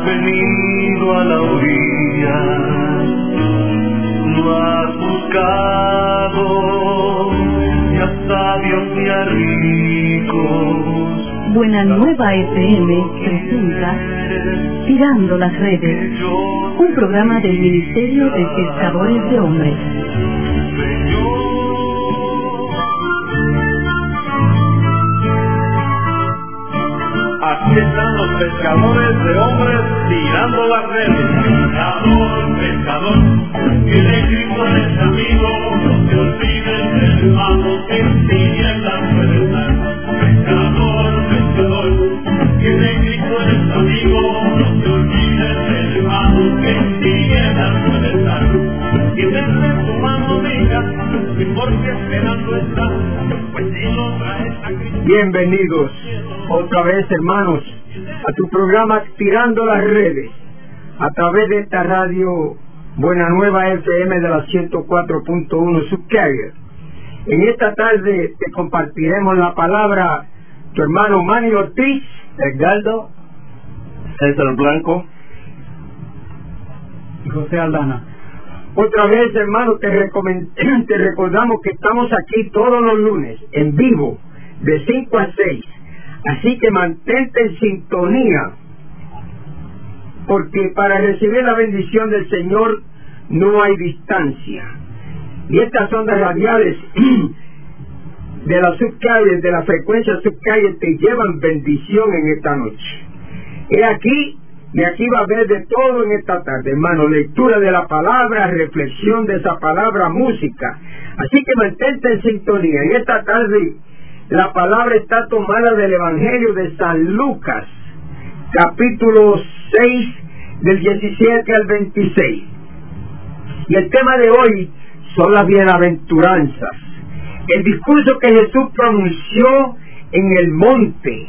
has venido a la orilla, no has buscado ni a sabios ni a ricos. Buena Nueva FM presenta Tirando las Redes, un programa del Ministerio de Pescadores de Hombres. Aquí están los pescadores de hombres tirando las redes. Pescador, pescador, dile Cristo eres amigo, no te olvides del hermano que en tinieblas puede estar. Pescador, pescador, dile Cristo eres amigo, no te olvides del hermano que en tinieblas puede estar. Y denle tu mano amiga, y porque esperando está, pues si lo traes a Cristo. Bienvenidos otra vez, hermanos, a tu programa Tirando las Redes, a través de esta radio Buena Nueva FM de la 104.1 Subcarrier. En esta tarde te compartiremos la palabra tu hermano Manny Ortiz, Edgardo, César Blanco y José Aldana. Otra vez, hermano, te recordamos que estamos aquí todos los lunes, en vivo, de 5 a 6. Así que mantente en sintonía, porque para recibir la bendición del Señor no hay distancia. Y estas ondas radiales de la subcalle, de la frecuencia subcalle, te llevan bendición en esta noche. Y aquí va a haber de todo en esta tarde, hermano. Lectura de la palabra, reflexión de esa palabra, música. Así que mantente en sintonía. En esta tarde la palabra está tomada del Evangelio de San Lucas, capítulo 6, del 17 al 26. Y el tema de hoy son las bienaventuranzas. El discurso que Jesús pronunció en el monte,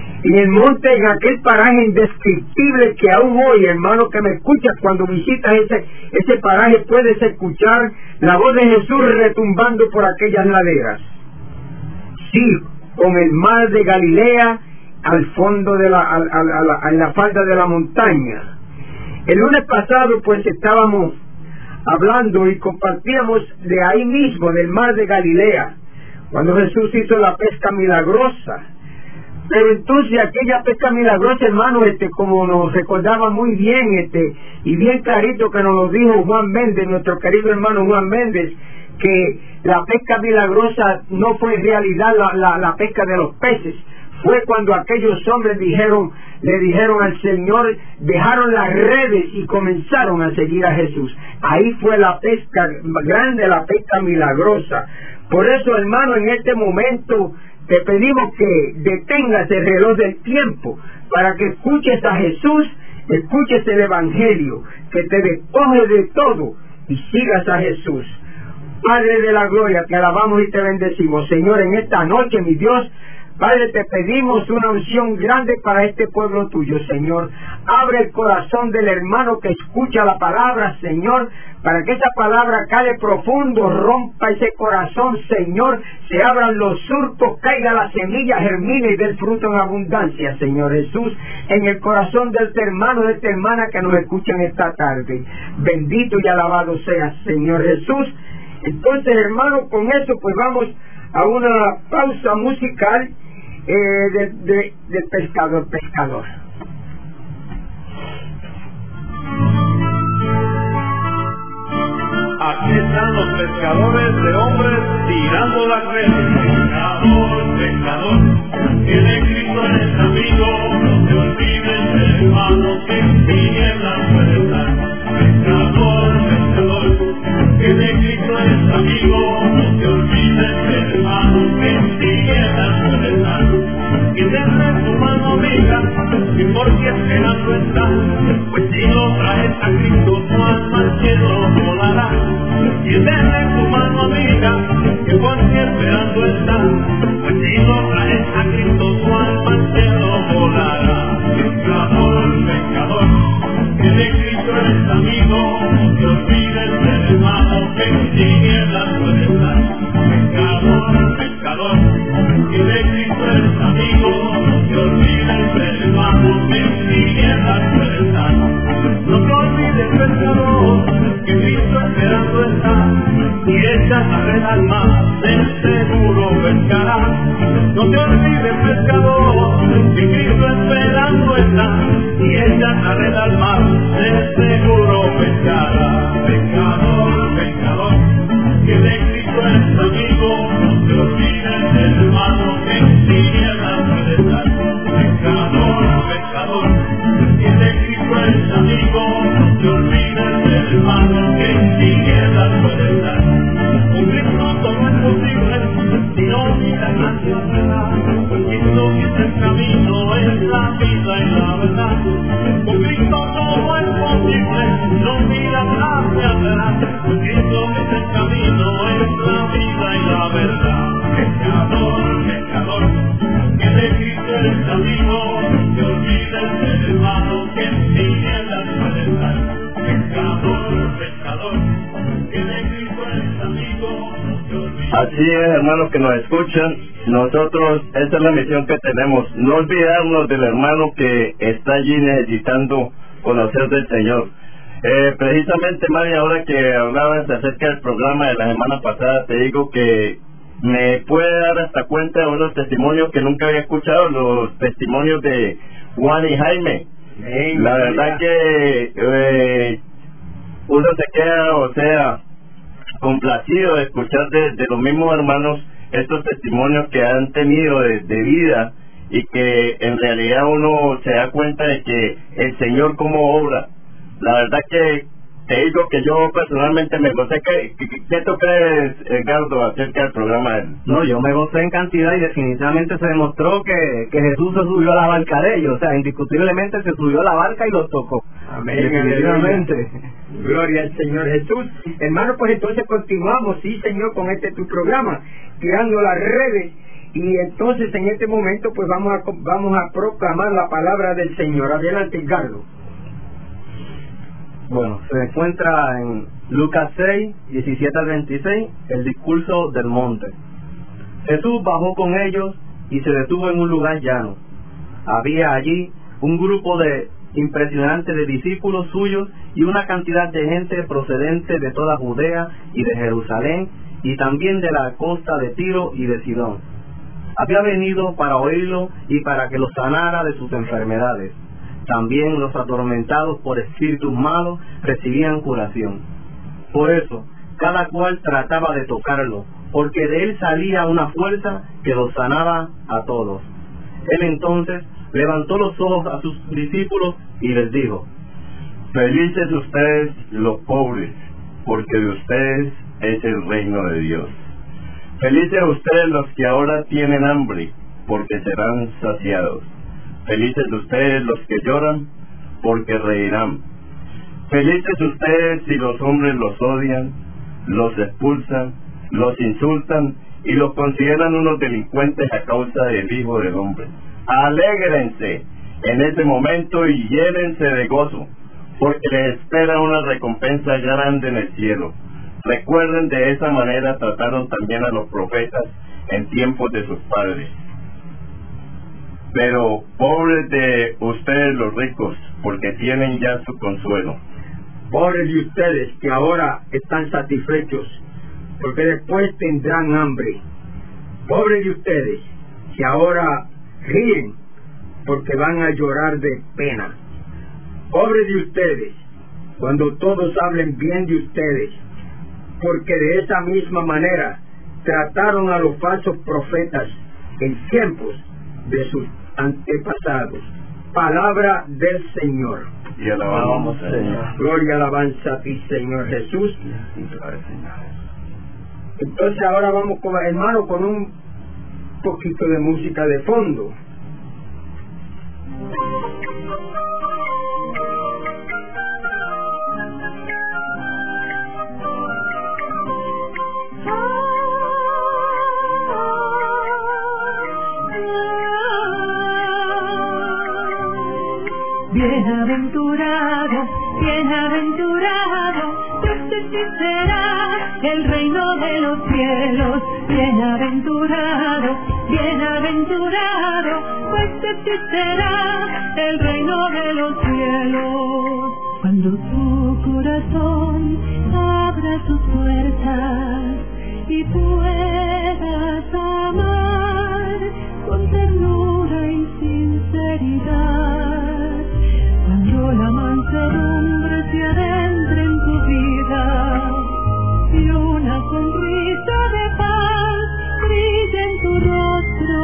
en aquel paraje indescriptible que aún hoy, hermano, que me escuchas cuando visitas ese paraje, puedes escuchar la voz de Jesús retumbando por aquellas laderas. Sí, con el mar de Galilea al fondo de en la falda de la montaña. El lunes pasado pues estábamos hablando y compartíamos de ahí mismo, del mar de Galilea, cuando Jesús hizo la pesca milagrosa. Pero entonces aquella pesca milagrosa, hermano, como nos recordaba muy bien, y bien clarito que nos lo dijo Juan Méndez, nuestro querido hermano Juan Méndez, que la pesca milagrosa no fue en realidad la pesca de los peces. Fue cuando aquellos hombres le dijeron al Señor, dejaron las redes y comenzaron a seguir a Jesús. Ahí fue la pesca grande, la pesca milagrosa. Por eso, hermano, en este momento te pedimos que detengas el reloj del tiempo para que escuches a Jesús, escuches el Evangelio, que te despojes de todo y sigas a Jesús. Padre de la gloria, te alabamos y te bendecimos. Señor, en esta noche, mi Dios, Padre, te pedimos una unción grande para este pueblo tuyo, Señor. Abre el corazón del hermano que escucha la palabra, Señor, para que esa palabra cale profundo, rompa ese corazón, Señor, se abran los surcos, caiga la semilla, germine y dé fruto en abundancia, Señor Jesús, en el corazón de este hermano, de esta hermana que nos escuchan esta tarde. Bendito y alabado seas, Señor Jesús. Entonces, hermano, con eso pues vamos a una pausa musical del pescador. Aquí están los pescadores de hombres tirando las redes. Pescador, pescador, que de Cristo eres amigo, no te olvides del hermano que en tinieblas puede estar. Pescador, pescador, que de Cristo eres amigo, no te olvides del hermano que en tinieblas puede estar. Y denle tu mano amiga, y porque esperando está, pues si lo traes a Cristo, tu alma al cielo volará. Y denle tu mano amiga, que porque esperando está, pues si lo traes a Cristo, tu alma al cielo volará. Pescador, pescador, que de Cristo eres amigo, no te olvides del hermano que en tinieblas puede estar. Pescador, pescador, que de Cristo eres amigo, no te olvides del hermano que en tinieblas puede estar. corren al mar, de seguro pescará. Pescador, pescador, que de Cristo es amigo, no te olvides del hermano que en tinieblas puede estar. Pescador, pescador, que de Cristo es amigo, no te olvides del hermano que en tinieblas puede estar. Con Cristo todo es posible, si no miras hacia atrás, con Cristo que es el camino, es la vida y la verdad. Con Cristo todo es posible, no miras hacia atrás, con Cristo que es el camino, es la vida y la verdad. Pescador, pescador, que de Cristo eres amigo, no te olvides del hermano que en tinieblas puede estar. Pescador, pescador, que de Cristo eres amigo, no te olvides. Así es, hermanos que nos escuchan, nosotros, esta es la misión que tenemos, no olvidarnos del hermano que está allí necesitando conocer del Señor. Precisamente, Mari, ahora que hablabas acerca del programa de la semana pasada, te digo que me puede dar hasta cuenta de unos testimonios que nunca había escuchado, los testimonios de Juan y Jaime. La verdad que uno se queda, o sea, complacido de escuchar de los mismos hermanos estos testimonios que han tenido de vida, y que en realidad uno se da cuenta de que el Señor como obra. La verdad que te digo que yo personalmente me gocé. ¿Qué tú crees, Edgardo, acerca del programa? No, yo me gocé en cantidad, y definitivamente se demostró que Jesús se subió a la barca de ellos. O sea, indiscutiblemente se subió a la barca y los tocó. Amén. Definitivamente. Gloria al Señor Jesús. Hermano, pues entonces continuamos, sí, Señor, con tu programa, tirando las redes. Y entonces en este momento pues vamos a proclamar la palabra del Señor. Adelante, Edgardo. Bueno, se encuentra en Lucas 6, 17 al 26, el discurso del monte. Jesús bajó con ellos y se detuvo en un lugar llano. Había allí un grupo impresionante de discípulos suyos y una cantidad de gente procedente de toda Judea y de Jerusalén, y también de la costa de Tiro y de Sidón. Había venido para oírlo y para que los sanara de sus enfermedades. También los atormentados por espíritus malos recibían curación. Por eso, cada cual trataba de tocarlo, porque de él salía una fuerza que los sanaba a todos. Él entonces levantó los ojos a sus discípulos y les dijo: Felices ustedes los pobres, porque de ustedes es el reino de Dios. Felices ustedes los que ahora tienen hambre, porque serán saciados. Felices ustedes los que lloran, porque reirán. Felices ustedes si los hombres los odian, los expulsan, los insultan y los consideran unos delincuentes a causa del Hijo del Hombre. Alégrense en ese momento y llénense de gozo, porque les espera una recompensa grande en el cielo. Recuerden, de esa manera trataron también a los profetas en tiempos de sus padres. Pero pobres de ustedes los ricos, porque tienen ya su consuelo. Pobres de ustedes que ahora están satisfechos, porque después tendrán hambre. Pobres de ustedes que ahora ríen, porque van a llorar de pena. Pobres de ustedes cuando todos hablen bien de ustedes, porque de esa misma manera trataron a los falsos profetas en tiempos de sus antepasados. Palabra del Señor. Y alabamos, Señor. Gloria, alabanza a ti, Señor Jesús. Entonces ahora vamos, hermano, con un poquito de música de fondo. Bienaventurado, bienaventurado, este será el reino de los cielos. Bienaventurado, bienaventurado, este será el reino de los cielos. Cuando tu corazón abra sus puertas y puedas amar con ternura y sinceridad, cuando la se adentre en tu vida y una sonrisa de paz brilla en tu rostro.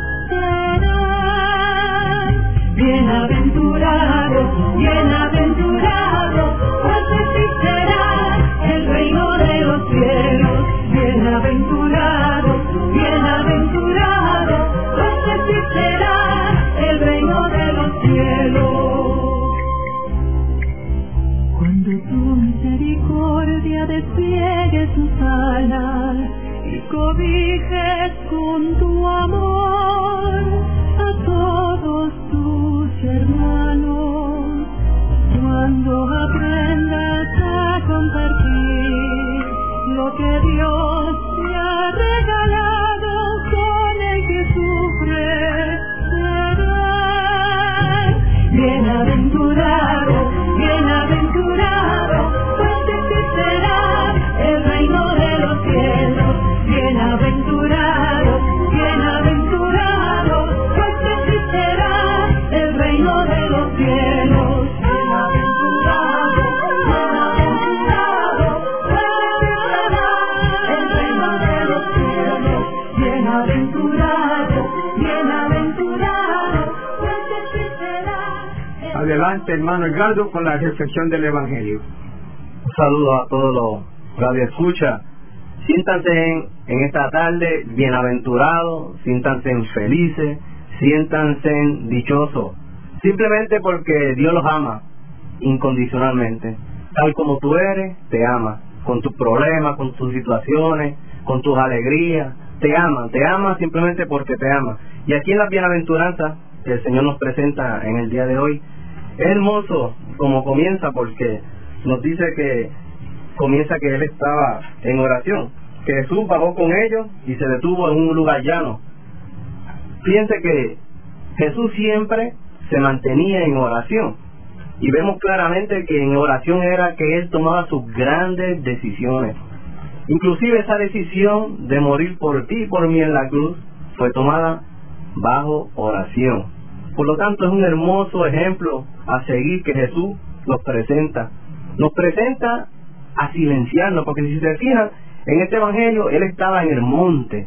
Serás bienaventurado, bienaventurado, pues de ti será el reino de los cielos. Bienaventurado, bienaventurado, pues de ti será el reino de los cielos. Cuando tu misericordia despliegue sus alas y cobijes con tu amor a todos tus hermanos, cuando aprendas a compartir lo que Dios te ha regalado con el que sufre, serás bienaventurado, bienaventurado, pues de ti será el reino de los cielos. Bienaventurado, bienaventurado, pues de ti será el reino de los cielos. Bienaventurado, bienaventurado, pues de ti será el reino de los cielos. Bienaventurado, bienaventurado, pues de ti será. Adelante, hermano Edgardo, con la reflexión del Evangelio. Un saludo a todos los radioescuchas. Siéntanse en esta tarde bienaventurados, siéntanse felices, siéntanse dichosos, simplemente porque Dios los ama incondicionalmente. Tal como tú eres, te ama, con tus problemas, con tus situaciones, con tus alegrías, te ama simplemente porque te ama. Y aquí en las bienaventuranzas que el Señor nos presenta en el día de hoy, es hermoso como comienza, porque nos dice que comienza que Él estaba en oración, que Jesús bajó con ellos y se detuvo en un lugar llano. Fíjense que Jesús siempre se mantenía en oración, y vemos claramente que en oración era que Él tomaba sus grandes decisiones. Inclusive esa decisión de morir por ti y por mí en la cruz fue tomada bajo oración. Por lo tanto, es un hermoso ejemplo a seguir que Jesús nos presenta a silenciarnos, porque si se fijan en este evangelio, Él estaba en el monte,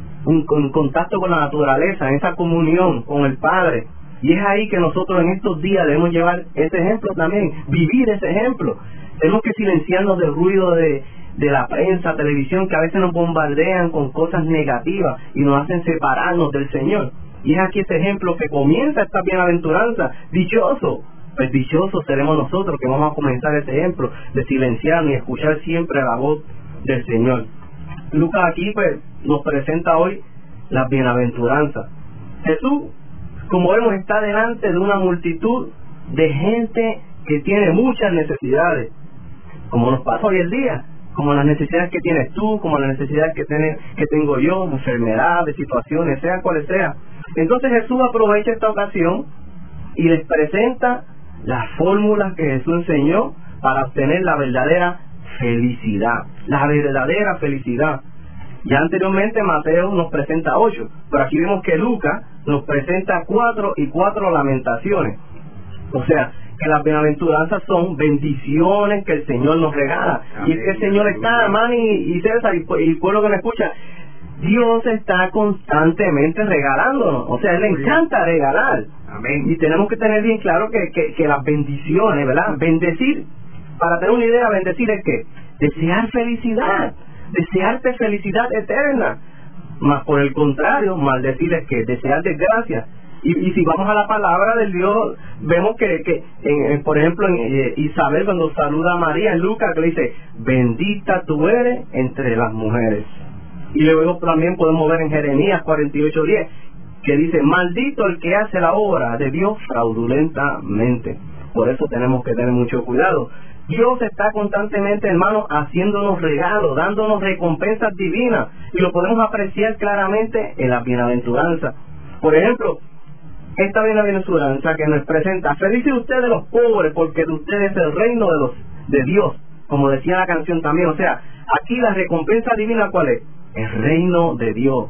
en contacto con la naturaleza, en esa comunión con el Padre, y es ahí que nosotros en estos días debemos llevar ese ejemplo también, vivir ese ejemplo. Tenemos que silenciarnos del ruido de la prensa, televisión, que a veces nos bombardean con cosas negativas y nos hacen separarnos del Señor. Y es aquí ese ejemplo que comienza esta bienaventuranza. Dichoso, pues dichosos seremos nosotros que vamos a comenzar ese ejemplo de silenciarnos y escuchar siempre la voz del Señor. Lucas aquí pues nos presenta hoy las bienaventuranzas. Jesús, como vemos, está delante de una multitud de gente que tiene muchas necesidades, como nos pasa hoy el día, como las necesidades que tienes tú, como las necesidades que tengo yo, enfermedades, situaciones, sea cuales sea. Entonces Jesús aprovecha esta ocasión y les presenta las fórmulas que Jesús enseñó para obtener la verdadera felicidad. La verdadera felicidad. Ya anteriormente Mateo nos presenta 8, pero aquí vemos que Lucas nos presenta 4 y 4 lamentaciones. O sea, que las bienaventuranzas son bendiciones que el Señor nos regala. Amén. Y es que el Señor está, hermano, y César, y el pueblo que me escucha, Dios está constantemente regalándonos. O sea, Él le encanta regalar. Amén. Y tenemos que tener bien claro que las bendiciones, ¿verdad? Bendecir, para tener una idea, bendecir es que desear felicidad, desearte felicidad eterna. Más por el contrario, maldecir es que desear desgracia. Y si vamos a la palabra del Dios, vemos que por ejemplo, en Isabel, cuando saluda a María en Lucas, que le dice, bendita tú eres entre las mujeres. Y luego también podemos ver en Jeremías 48:10, que dice, maldito el que hace la obra de Dios fraudulentamente. Por eso tenemos que tener mucho cuidado. Dios está constantemente, hermanos, haciéndonos regalos, dándonos recompensas divinas, y lo podemos apreciar claramente en las bienaventuranzas. Por ejemplo, esta bienaventuranza que nos presenta, felices ustedes los pobres, porque de ustedes es el reino de Dios, como decía la canción también. O sea, aquí la recompensa divina, ¿cuál es? El reino de Dios.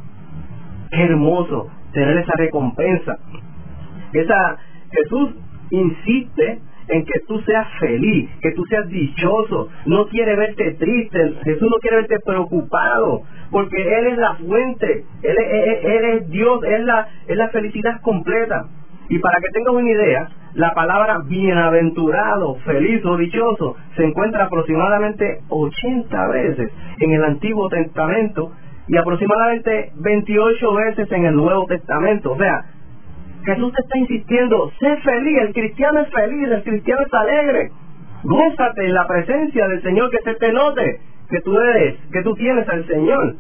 Qué hermoso tener esa recompensa. Jesús insiste en que tú seas feliz, que tú seas dichoso. No quiere verte triste, Jesús no quiere verte preocupado, porque Él es la fuente, Él es Dios, es la felicidad completa. Y para que tengas una idea, la palabra bienaventurado, feliz o dichoso se encuentra aproximadamente 80 veces en el Antiguo Testamento y aproximadamente 28 veces en el Nuevo Testamento. O sea, Jesús te está insistiendo, sé feliz, el cristiano es feliz, el cristiano es alegre. Gózate en la presencia del Señor, que se te note que tú tienes al Señor.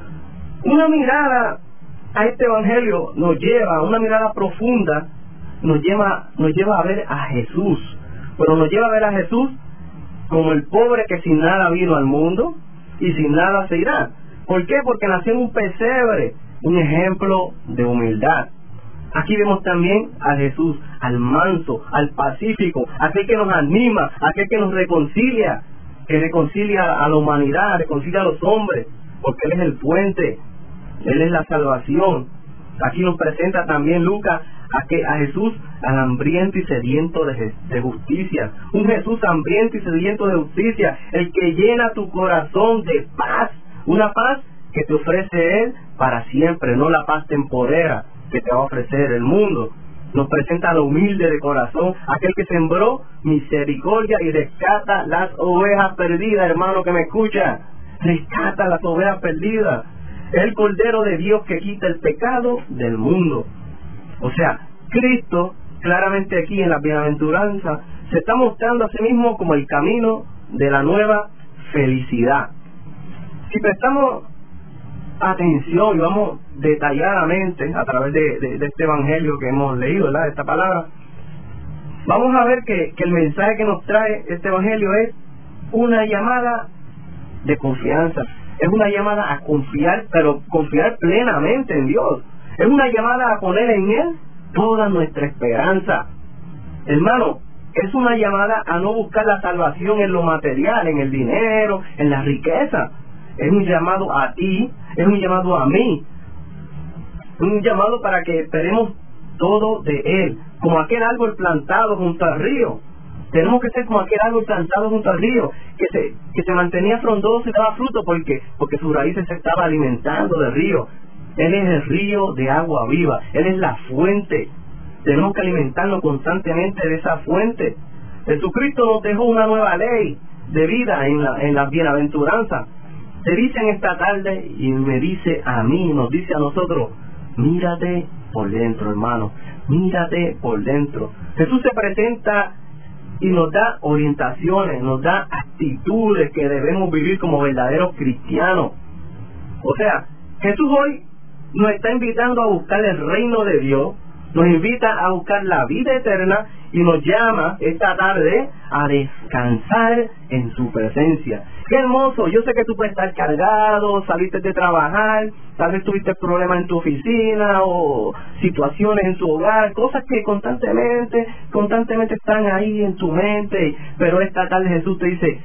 Una mirada a este evangelio nos lleva, una mirada profunda, nos lleva a ver a Jesús, pero nos lleva a ver a Jesús como el pobre que sin nada vino al mundo y sin nada se irá. ¿Por qué? Porque nació en un pesebre, un ejemplo de humildad. Aquí vemos también a Jesús, al manso, al pacífico, aquel que nos anima, aquel que nos reconcilia, que reconcilia a la humanidad, reconcilia a los hombres, porque Él es el puente, Él es la salvación. Aquí nos presenta también Lucas a Jesús, al hambriento y sediento de justicia. Un Jesús hambriento y sediento de justicia, el que llena tu corazón de paz, una paz que te ofrece Él para siempre, no la paz temporera que te va a ofrecer el mundo. Nos presenta al humilde de corazón, aquel que sembró misericordia y rescata las ovejas perdidas. Hermano que me escucha, rescata las ovejas perdidas. El Cordero de Dios que quita el pecado del mundo. O sea, Cristo claramente aquí en la bienaventuranza se está mostrando a sí mismo como el camino de la nueva felicidad. Si prestamos atención y vamos detalladamente a través de este evangelio que hemos leído, ¿verdad?, de esta palabra, vamos a ver que el mensaje que nos trae este evangelio es una llamada de confianza. Es una llamada a confiar, pero confiar plenamente en Dios. Es una llamada a poner en Él toda nuestra esperanza. Hermano, es una llamada a no buscar la salvación en lo material, en el dinero, en la riqueza. Es un llamado a ti, es un llamado a mí. Un llamado para que esperemos todo de Él, como aquel árbol plantado junto al río. Tenemos que ser como aquel árbol plantado junto al río, que se mantenía frondoso y daba fruto porque sus raíces se estaban alimentando del río. Él es el río de agua viva, Él es la fuente. Tenemos que alimentarnos constantemente de esa fuente. Jesucristo nos dejó una nueva ley de vida en la bienaventuranza. Te dice en esta tarde y me dice a mí, nos dice a nosotros, mírate por dentro, hermano, mírate por dentro. Jesús se presenta y nos da orientaciones, nos da actitudes que debemos vivir como verdaderos cristianos. O sea, Jesús hoy nos está invitando a buscar el reino de Dios, nos invita a buscar la vida eterna y nos llama esta tarde a descansar en su presencia. ¡Qué hermoso! Yo sé que tú puedes estar cargado, saliste de trabajar, tal vez tuviste problemas en tu oficina o situaciones en tu hogar, cosas que constantemente están ahí en tu mente, pero esta tarde Jesús te dice,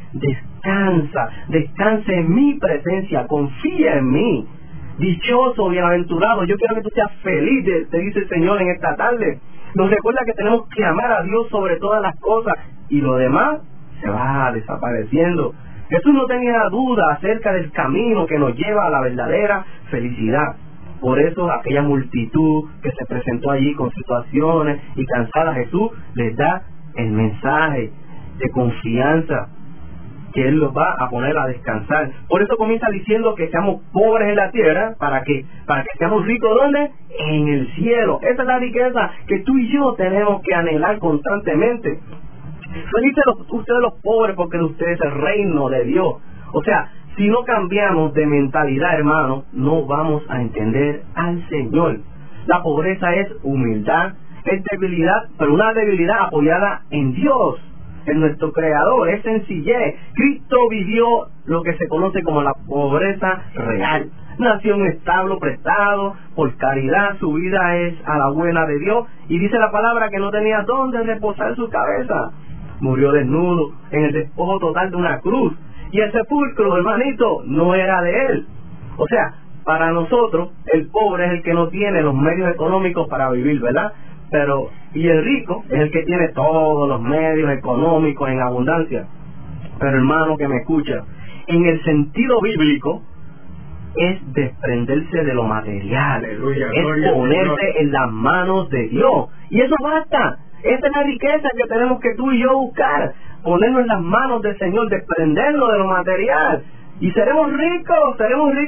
descansa en mi presencia, confía en mí. Dichoso, bienaventurado, yo quiero que tú seas feliz, te dice el Señor en esta tarde. Nos recuerda que tenemos que amar a Dios sobre todas las cosas y lo demás se va desapareciendo. Jesús no tenía duda acerca del camino que nos lleva a la verdadera felicidad. Por eso aquella multitud que se presentó allí con situaciones y cansada, Jesús les da el mensaje de confianza, que Él los va a poner a descansar. Por eso comienza diciendo que seamos pobres en la tierra, ¿para qué? Para que seamos ricos, ¿dónde? En el cielo. Esa es la riqueza que tú y yo tenemos que anhelar constantemente. Felices ustedes los pobres, porque de ustedes es el reino de Dios. O sea, si no cambiamos de mentalidad, hermano, no vamos a entender al Señor. La pobreza es humildad, es debilidad, pero una debilidad apoyada en Dios, en nuestro Creador, es sencillez. Cristo vivió lo que se conoce como la pobreza real. Nació en un establo prestado, por caridad, su vida es a la buena de Dios, y dice la palabra que no tenía dónde reposar su cabeza. Murió desnudo, en el despojo total de una cruz, y el sepulcro, hermanito, no era de Él. O sea, para nosotros, el pobre es el que no tiene los medios económicos para vivir, ¿verdad? Pero, y el rico es el que tiene todos los medios económicos en abundancia. Pero hermano que me escucha, en el sentido bíblico, es desprenderse de lo material, Aleluya, es gloria ponerse en las manos de Dios. Y eso basta. Esa es la riqueza que tenemos que tú y yo buscar. Ponernos en las manos del Señor, desprendernos de lo material. Y seremos ricos.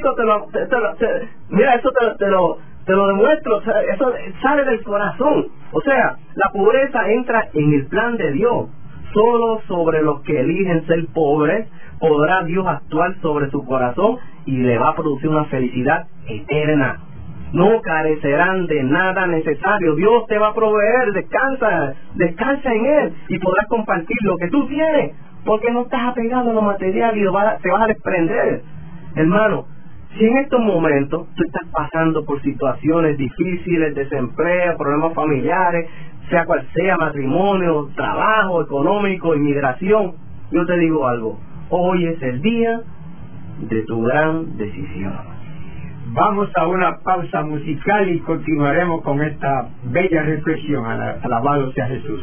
Mira, eso te lo demuestro. Eso sale del corazón. O sea, la pobreza entra en el plan de Dios. Solo sobre los que eligen ser pobres podrá Dios actuar sobre su corazón y le va a producir una felicidad eterna. No carecerán de nada necesario. Dios te va a proveer. Descansa en Él y podrás compartir lo que tú tienes, porque no estás apegado a lo material y te vas a desprender. Hermano, si en estos momentos tú estás pasando por situaciones difíciles, desempleo, problemas familiares, sea cual sea, matrimonio, trabajo, económico, inmigración, yo te digo algo: hoy es el día de tu gran decisión. Vamos a una pausa musical y continuaremos con esta bella reflexión. Alabado sea Jesús.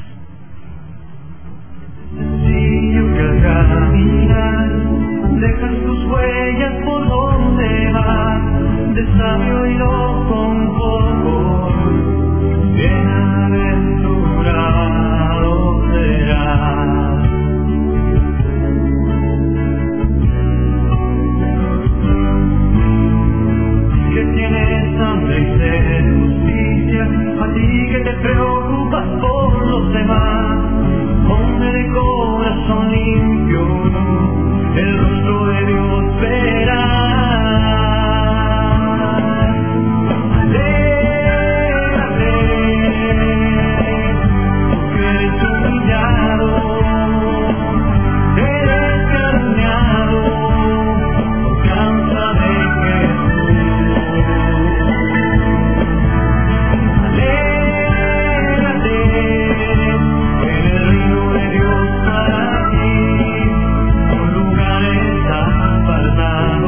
Si yo caminar, dejas tus huellas por donde vas, de sabio y no con poco, bienaventurado serás. Que tienes hambre y sed de justicia, a ti que te preocupas por los demás, hombre de corazón limpio, el rostro de Dios verás. Alégrate, que eres humillado, eres calumniado, por causa de Jesús. Alégrate, en el reino de Dios para ti, un lugar está apartado.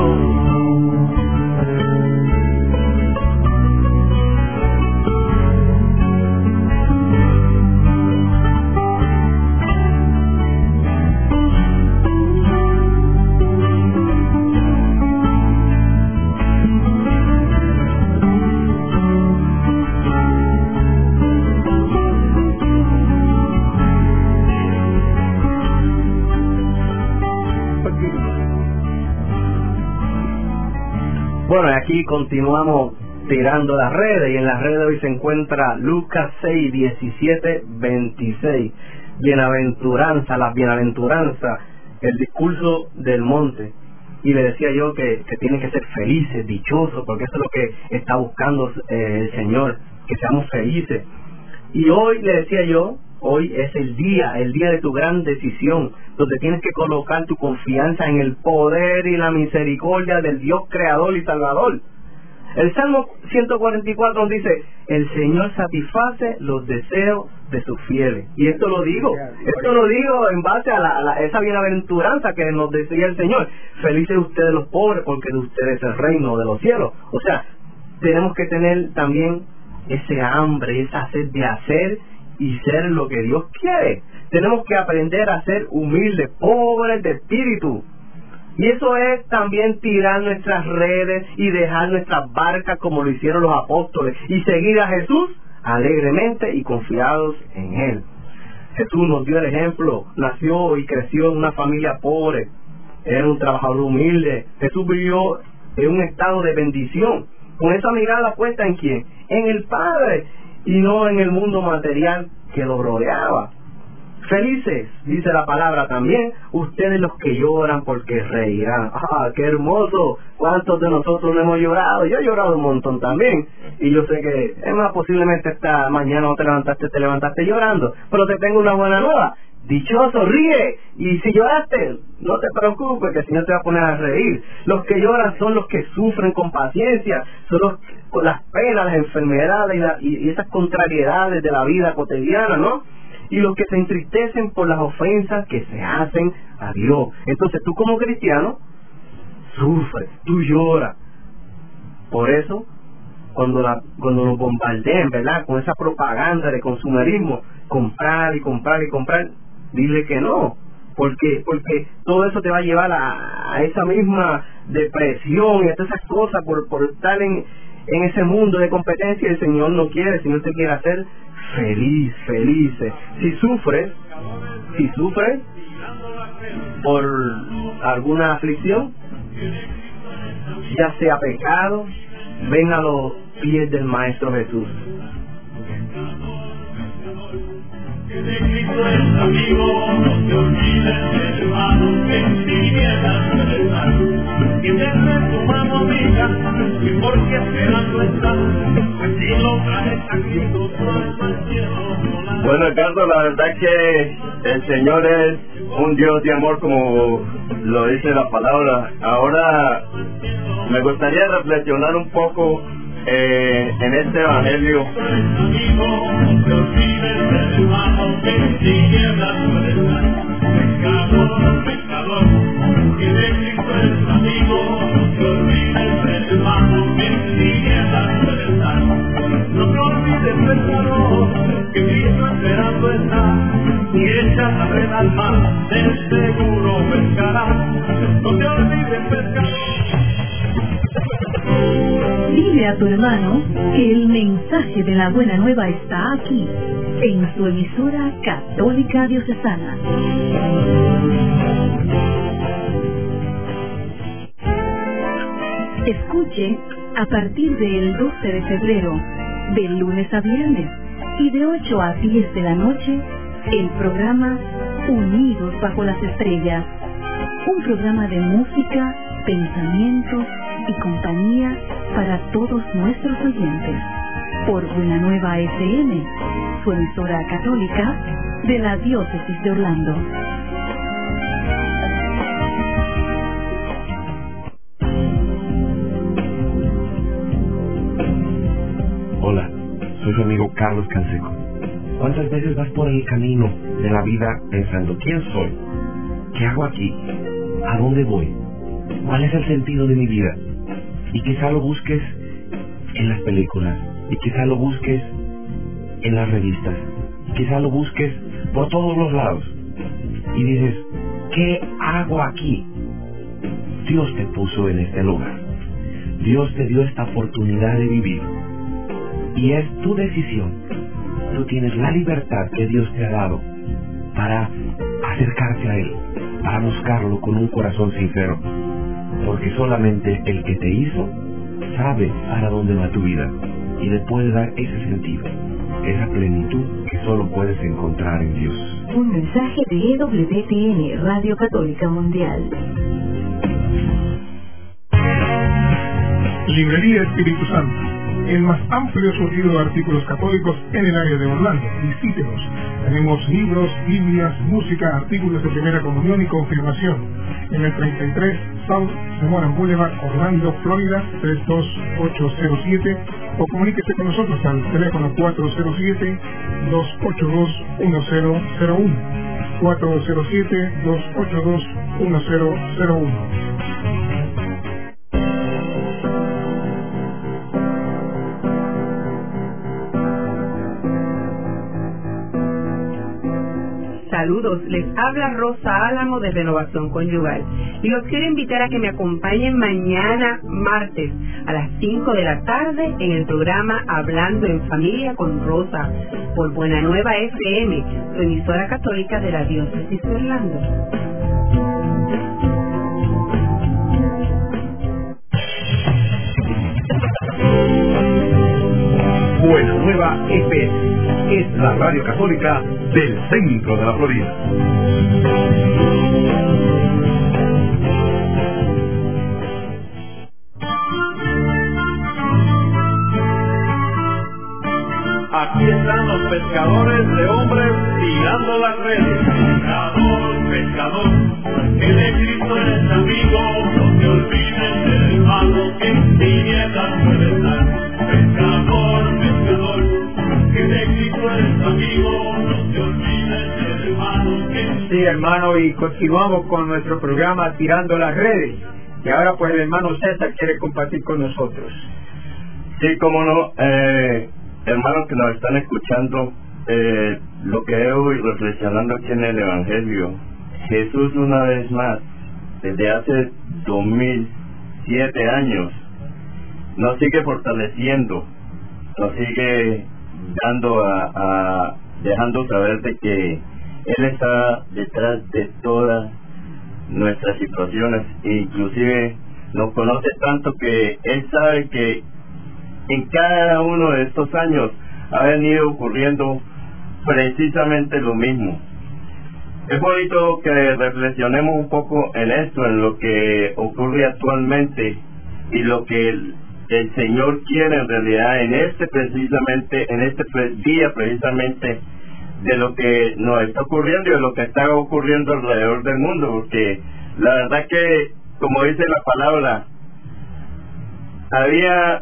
Bueno, y aquí continuamos tirando las redes, y en las redes hoy se encuentra Lucas 6, 17, 26. Bienaventuranza, las bienaventuranzas, el discurso del monte. Y le decía yo que tienen que ser felices, dichosos, porque eso es lo que está buscando el Señor, que seamos felices. Y hoy le decía yo, hoy es el día de tu gran decisión, donde tienes que colocar tu confianza en el poder y la misericordia del Dios creador y salvador. El Salmo 144 nos dice: el Señor satisface los deseos de sus fieles. Y esto lo digo en base a esa bienaventuranza que nos decía el Señor: felices ustedes los pobres, porque de ustedes es el reino de los cielos. O sea, tenemos que tener también ese hambre, esa sed de hacer y ser lo que Dios quiere. Tenemos que aprender a ser humildes, pobres de espíritu. Y eso es también tirar nuestras redes y dejar nuestras barcas como lo hicieron los apóstoles, y seguir a Jesús alegremente y confiados en Él. Jesús nos dio el ejemplo, nació y creció en una familia pobre, era un trabajador humilde. Jesús vivió en un estado de bendición, con esa mirada puesta ¿en quién? En el Padre, y no en el mundo material que lo rodeaba. Felices, dice la palabra también, ustedes los que lloran, porque reirán. ¡Ah, qué hermoso! ¿Cuántos de nosotros no hemos llorado? Yo he llorado un montón también, y yo sé que es más, posiblemente esta mañana no te levantaste llorando, pero te tengo una buena nueva: dichoso, ríe. Y si lloraste, no te preocupes, que el Señor te va a poner a reír. Los que lloran son los que sufren con paciencia, son los con las penas, las enfermedades y esas contrariedades de la vida cotidiana, ¿no? Y los que se entristecen por las ofensas que se hacen a Dios. Entonces tú como cristiano sufres, tú lloras. Por eso cuando nos bombardean, ¿verdad?, con esa propaganda de consumerismo, comprar y comprar y comprar, dile que no, porque todo eso te va a llevar a esa misma depresión y a todas esas cosas por estar en ese mundo de competencia. El Señor no quiere, el Señor te quiere hacer felices. Si sufres por alguna aflicción, ya sea pecado, ven a los pies del Maestro Jesús. De Cristo es amigo, no te olvides, hermano, que en tinieblas puede estar. Y tendré tu mano amiga, y porque esperando estás, pues si lo traes a Cristo, todo el cielo. Bueno, Ricardo, la verdad que el Señor es un Dios de amor, como lo dice la palabra. Ahora me gustaría reflexionar un poco en este evangelio. Y echas a red al mar, de seguro pescarás. No te olvides, pescador. Dile a tu hermano que el mensaje de la buena nueva está aquí, en su emisora católica diocesana. Escuche a partir del 12 de febrero, de lunes a viernes, y de 8 a 10 de la noche, el programa Unidos bajo las Estrellas, un programa de música, pensamiento y compañía para todos nuestros oyentes, por Buena Nueva FM, su emisora católica de la Diócesis de Orlando. Hola, soy su amigo Carlos Canseco. ¿Cuántas veces vas por el camino de la vida pensando, ¿quién soy? ¿Qué hago aquí? ¿A dónde voy? ¿Cuál es el sentido de mi vida? Y quizá lo busques en las películas, y quizá lo busques en las revistas, y quizá lo busques por todos los lados. Y dices, ¿qué hago aquí? Dios te puso en este lugar. Dios te dio esta oportunidad de vivir. Y es tu decisión. Tú tienes la libertad que Dios te ha dado para acercarte a Él, para buscarlo con un corazón sincero, porque solamente el que te hizo sabe para dónde va tu vida y le puede dar ese sentido, esa plenitud que solo puedes encontrar en Dios. Un mensaje de EWTN, Radio Católica Mundial. Librería Espíritu Santo, el más amplio surtido de artículos católicos en el área de Orlando. Visítenos. Tenemos libros, Biblias, música, artículos de primera comunión y confirmación. En el 33 South Semoran Boulevard, Orlando, Florida, 32807, o comuníquese con nosotros al teléfono 407-282-1001. 407-282-1001. Saludos, les habla Rosa Álamo de Renovación Conyugal y los quiero invitar a que me acompañen mañana martes a las 5 de la tarde en el programa Hablando en Familia con Rosa por Buena Nueva FM, su emisora católica de la Diócesis de Orlando. Buena Nueva FM es la radio católica del centro de la Florida. Aquí están los pescadores de hombres tirando las redes. Pescador, pescador, que de Cristo eres amigo, no te olvides del hermano que en tinieblas puede estar. Pescador, pescador, que de Cristo eres amigo, no te olvides del hermano que en... Sí, hermano, y continuamos con nuestro programa Tirando las Redes. Y ahora pues el hermano César quiere compartir con nosotros. Sí, cómo no, hermanos que nos están escuchando, lo que he hoy reflexionando aquí en el Evangelio, Jesús una vez más, desde hace 2007 años, nos sigue fortaleciendo, nos sigue dando dejando saber de que Él está detrás de todas nuestras situaciones, inclusive nos conoce tanto que Él sabe que en cada uno de estos años ha venido ocurriendo precisamente lo mismo. Es bonito que reflexionemos un poco en esto, en lo que ocurre actualmente y lo que el Señor quiere en realidad en este día precisamente, de lo que nos está ocurriendo y de lo que está ocurriendo alrededor del mundo, porque la verdad que, como dice la palabra, había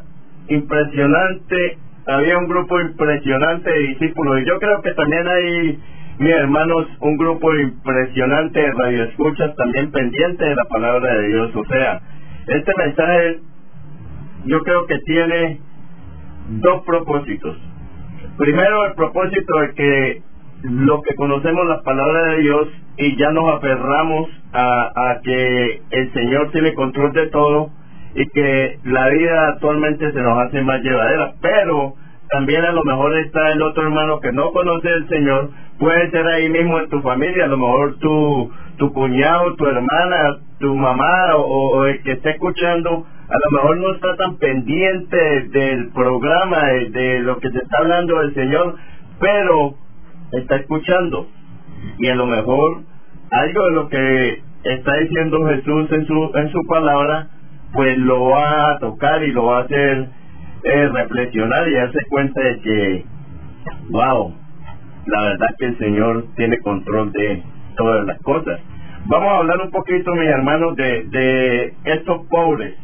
un grupo impresionante de discípulos, y yo creo que también hay, mis hermanos, un grupo impresionante de radioescuchas también pendiente de la palabra de Dios. O sea, este mensaje yo creo que tiene dos propósitos. Primero, el propósito de que lo que conocemos la palabra de Dios y ya nos aferramos a que el Señor tiene control de todo y que la vida actualmente se nos hace más llevadera, pero también a lo mejor está el otro hermano que no conoce al Señor, puede ser ahí mismo en tu familia, a lo mejor tu cuñado, tu hermana, tu mamá o el que esté escuchando, a lo mejor no está tan pendiente del programa, de lo que se está hablando del Señor, pero está escuchando, y a lo mejor algo de lo que está diciendo Jesús en su palabra, pues lo va a tocar y lo va a hacer reflexionar y darse cuenta de que, wow, la verdad que el Señor tiene control de todas las cosas. Vamos a hablar un poquito, mis hermanos, de estos pobres.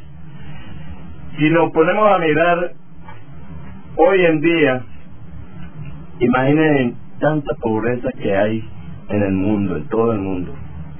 Si nos ponemos a mirar hoy en día, imaginen tanta pobreza que hay en el mundo, en todo el mundo.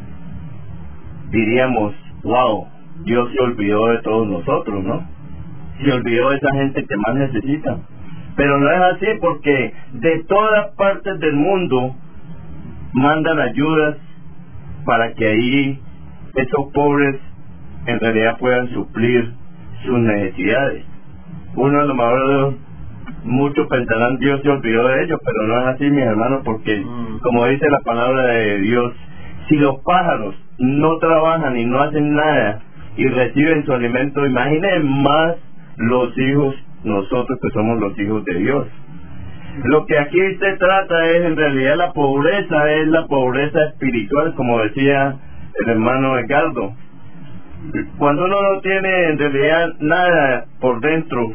Diríamos, wow, Dios se olvidó de todos nosotros, ¿no? Se olvidó de esa gente que más necesita. Pero no es así, porque de todas partes del mundo mandan ayudas para que ahí esos pobres en realidad puedan suplir sus necesidades. Uno a lo mejor, muchos pensarán Dios se olvidó de ellos, pero no es así, mis hermanos, porque como dice la palabra de Dios, si los pájaros no trabajan y no hacen nada y reciben su alimento, imaginen más los hijos, nosotros que somos los hijos de Dios. Lo que aquí se trata es, en realidad, la pobreza es la pobreza espiritual, como decía el hermano Edgardo. Cuando uno no tiene en realidad nada por dentro,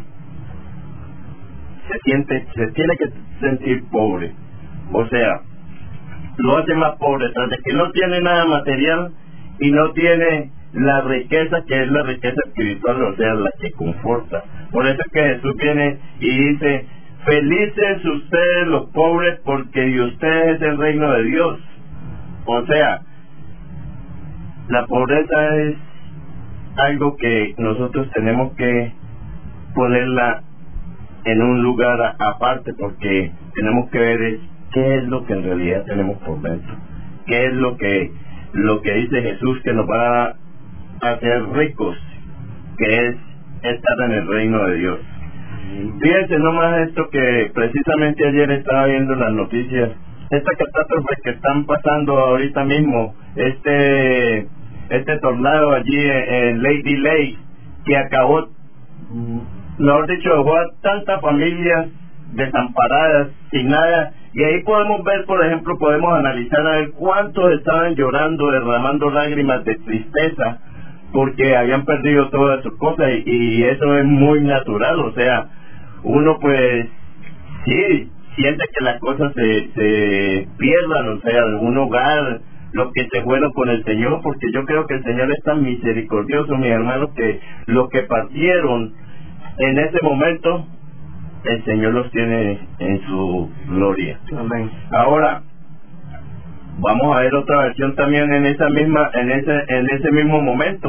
se tiene que sentir pobre. O sea, lo hace más pobre, tras de que no tiene nada material y no tiene la riqueza que es la riqueza espiritual, o sea, la que conforta. Por eso es que Jesús viene y dice, felices ustedes los pobres, porque de ustedes es el reino de Dios. O sea, la pobreza es algo que nosotros tenemos que ponerla en un lugar aparte, porque tenemos que ver qué es lo que en realidad tenemos por dentro, qué es lo que dice Jesús que nos va a hacer ricos, que es estar en el reino de Dios. Fíjense nomás esto, que precisamente ayer estaba viendo las noticias, esta catástrofe que están pasando ahorita mismo, este tornado allí en Lady Lake, que acabó, mejor dicho, dejó a tantas familias desamparadas, sin nada, y ahí podemos ver, por ejemplo, podemos analizar a ver cuántos estaban llorando, derramando lágrimas de tristeza, porque habían perdido todas sus cosas, y eso es muy natural. O sea, uno pues sí siente que las cosas se pierdan, o sea, un hogar, los que se fueron con el Señor, porque yo creo que el Señor es tan misericordioso, mis hermanos, que los que partieron en ese momento, el Señor los tiene en su gloria. Amén. Ahora vamos a ver otra versión también en ese mismo momento.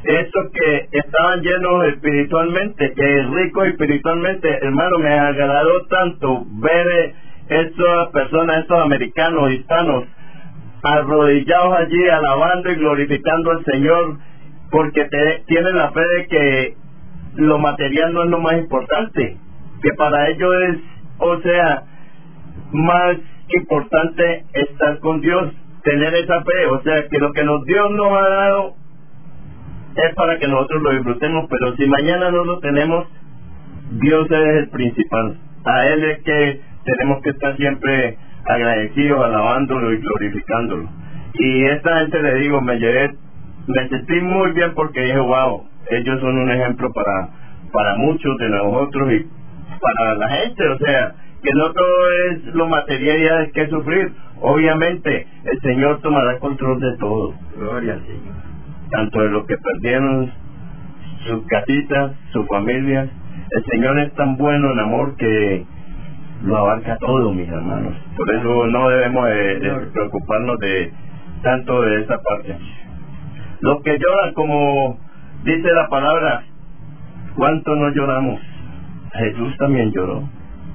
estos que estaban llenos espiritualmente, que ricos espiritualmente, hermano, me agradó tanto ver estas personas, estos americanos, hispanos, arrodillados allí, alabando y glorificando al Señor, porque tienen la fe de que lo material no es lo más importante, que para ellos es, o sea, más importante estar con Dios, tener esa fe, o sea, que lo que Dios nos ha dado es para que nosotros lo disfrutemos, pero si mañana no lo tenemos, Dios es el principal, a Él es que tenemos que estar siempre agradecidos, alabándolo y glorificándolo. Y esta gente, le digo, me sentí muy bien, porque dije, wow, ellos son un ejemplo para muchos de nosotros y para la gente, o sea, que no todo es lo material y hay que sufrir. Obviamente el Señor tomará control de todo, gloria al Señor, tanto de los que perdieron sus casitas, sus familias. El Señor es tan bueno en amor que lo abarca todo, mis hermanos. Por eso no debemos de preocuparnos tanto de esa parte. Los que lloran, como dice la palabra, ¿cuánto no lloramos? Jesús también lloró.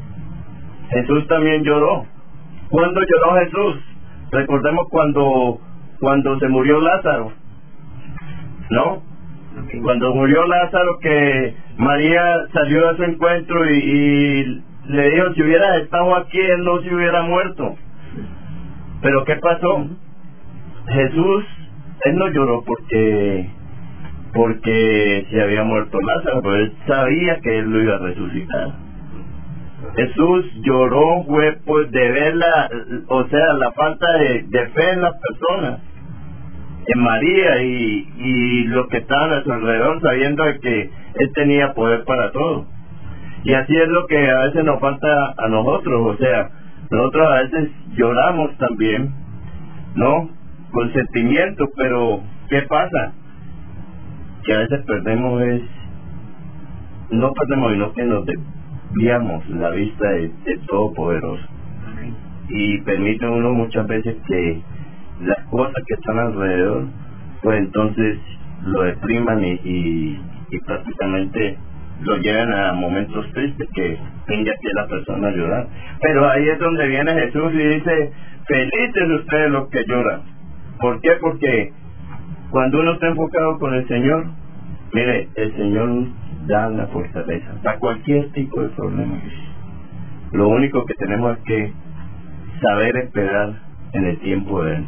Jesús también lloró. ¿Cuándo lloró Jesús? Recordemos cuando se murió Lázaro, ¿no? Cuando murió Lázaro, que María salió a su encuentro y le dijo, si hubiera estado aquí, él no se hubiera muerto. Pero ¿qué pasó? Jesús, él no lloró porque se había muerto Lázaro, pero él sabía que él lo iba a resucitar. Jesús lloró fue pues de ver la falta de fe en las personas, en María y los que estaban a su alrededor, sabiendo de que él tenía poder para todo. Y así es lo que a veces nos falta a nosotros, o sea, nosotros a veces lloramos también, ¿no? Con sentimientos, pero ¿qué pasa? Que a veces no perdemos, sino que nos desviamos la vista del Todopoderoso. Y permite uno muchas veces que las cosas que están alrededor, pues entonces lo depriman y prácticamente lo llevan a momentos tristes que tenga que la persona llorar. Pero ahí es donde viene Jesús y dice, felices ustedes los que lloran. ¿Por qué? Porque cuando uno está enfocado con el Señor, mire, el Señor da la fortaleza para cualquier tipo de problema. Lo único que tenemos es que saber esperar en el tiempo de Él.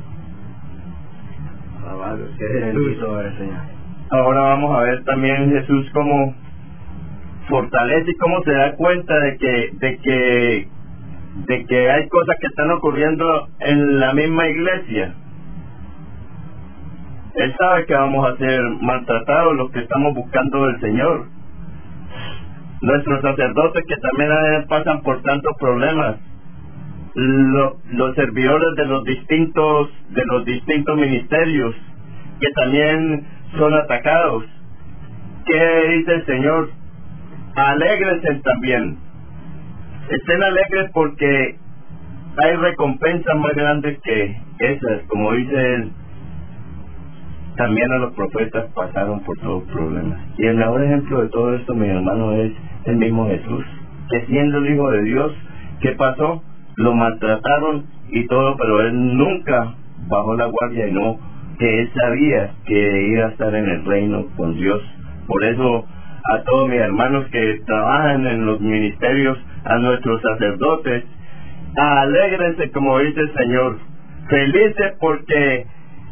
Ahora vamos a ver también Jesús cómo fortalece y cómo se da cuenta de que hay cosas que están ocurriendo en la misma iglesia. Él sabe que vamos a ser maltratados los que estamos buscando del Señor. Nuestros sacerdotes que también pasan por tantos problemas. Los servidores de los distintos ministerios que también son atacados. ¿Qué dice el Señor? Alégrense también. Estén alegres porque hay recompensas más grandes que esas, como dice Él. También a los profetas pasaron por todos los problemas. Y el mejor ejemplo de todo esto, mi hermano, es el mismo Jesús, que siendo el Hijo de Dios, ¿qué pasó? Lo maltrataron y todo, pero Él nunca bajó la guardia, y no, que Él sabía que iba a estar en el reino con Dios. Por eso, a todos mis hermanos que trabajan en los ministerios, a nuestros sacerdotes, alégrense, como dice el Señor, felices porque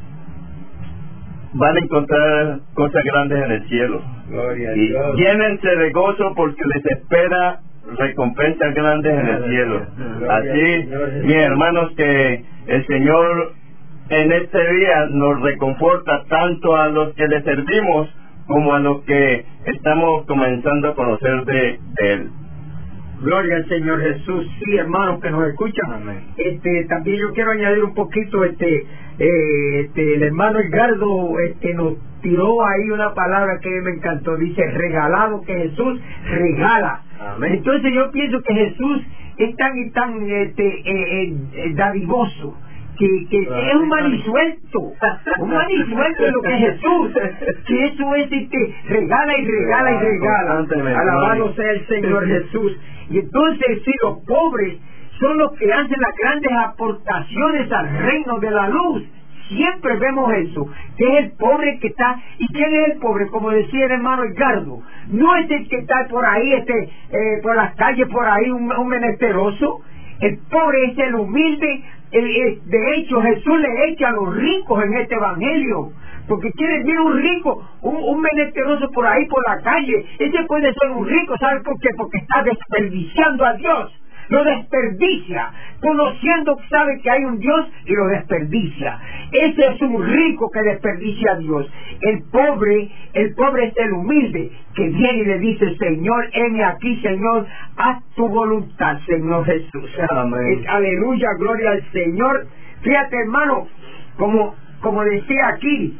van a encontrar cosas grandes en el cielo. Y llénense de gozo porque les espera recompensas grandes en el cielo. Así, mis hermanos, que el Señor en este día nos reconforta tanto a los que le servimos como a los que estamos comenzando a conocer de Él. Gloria al Señor Jesús. Sí, hermanos que nos escuchan. Amén. También yo quiero añadir un poquito, el hermano Edgardo nos tiró ahí una palabra que me encantó. Dice, regalado, que Jesús regala. Amén. Entonces yo pienso que Jesús es tan dadivoso, que es un manisuelto es lo que es Jesús, que eso es regala y regala y regala. Alabado sea el Señor Jesús. Y entonces si los pobres son los que hacen las grandes aportaciones al reino de la luz, siempre vemos eso, que es el pobre que está. ¿Y quién es el pobre? Como decía el hermano Edgardo, no es el que está por ahí, por las calles, por ahí, un menesteroso. El pobre es el humilde. De hecho, Jesús le echa a los ricos en este evangelio, porque quiere ver un rico, un menesteroso por ahí, por la calle. Ese puede ser un rico, ¿sabe por qué? Porque está desperdiciando a Dios. Lo desperdicia, conociendo que sabe que hay un Dios y lo desperdicia. Ese es un rico que desperdicia a Dios. El pobre es el humilde que viene y le dice: Señor, heme aquí, Señor, haz tu voluntad, Señor Jesús. Amén. Aleluya, gloria al Señor. Fíjate, hermano, como decía aquí,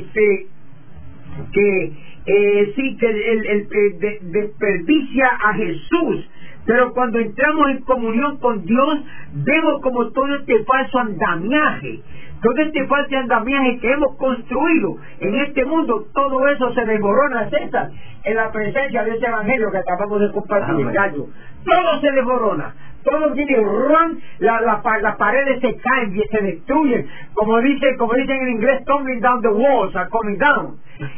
que sí, que el desperdicia a Jesús. Pero cuando entramos en comunión con Dios, vemos como todo este falso andamiaje que hemos construido en este mundo, todo eso se desmorona, César, en la presencia de ese evangelio que acabamos de compartir. Todo se desmorona, todo viene, las paredes se caen y se destruyen, como dicen en inglés, tumbling down the walls are coming down.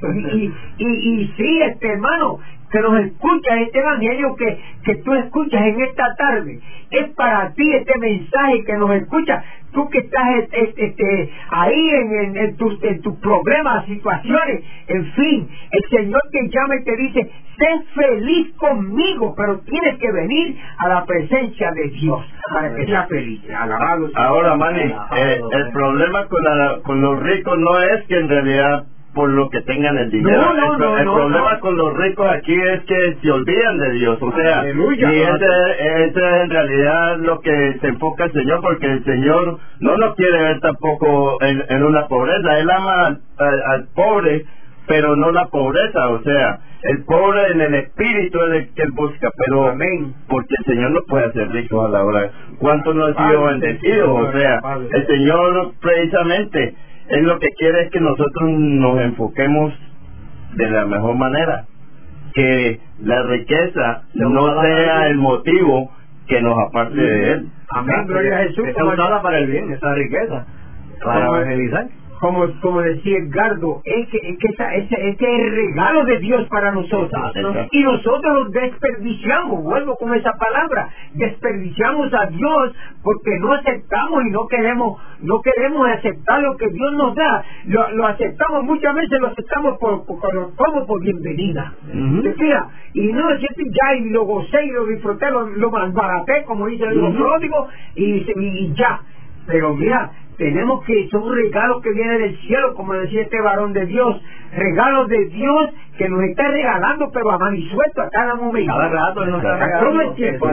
Y sí, hermano, que nos escuchas, este evangelio que tú escuchas en esta tarde, es para ti este mensaje que nos escuchas, tú que estás ahí en tus problemas, situaciones, en fin, el Señor te llama y te dice: sé feliz conmigo, pero tienes que venir a la presencia de Dios para que seas feliz. Alabado. Ahora, Manny, el problema con los ricos no es que en realidad por lo que tengan el dinero. El problema con los ricos aquí es que se olvidan de Dios, o sea, aleluya, y ese es en realidad lo que se enfoca el Señor, porque el Señor no nos quiere ver tampoco en una pobreza. Él ama al pobre, pero no la pobreza, o sea, el pobre en el espíritu es el que él busca, pero amén, porque el Señor no puede hacer rico a la hora. ¿Cuánto nos ha sido bendecido? O sea, el Señor precisamente es lo que quiere, es que nosotros nos enfoquemos de la mejor manera, que la riqueza no sea el motivo que nos aparte de Él. Amén, gloria a Jesús. Está usada para el bien, esa riqueza, para evangelizar. Como decía Edgardo, es que ese es el regalo de Dios para nosotros, y nosotros lo desperdiciamos. Vuelvo con esa palabra, desperdiciamos a Dios porque no aceptamos y no queremos aceptar lo que Dios nos da. Lo aceptamos, muchas veces lo aceptamos como por bienvenida. ¿Te fijas? Y no es cierto, ya, y lo gocé y lo disfruté, lo malbaraté, como dice el pródigo, y ya. Pero mira, tenemos que, son regalos que vienen del cielo, como decía este varón de Dios, regalos de Dios que nos está regalando, pero a manisuelto a cada momento. Cada rato nos está regalando. Todo el tiempo,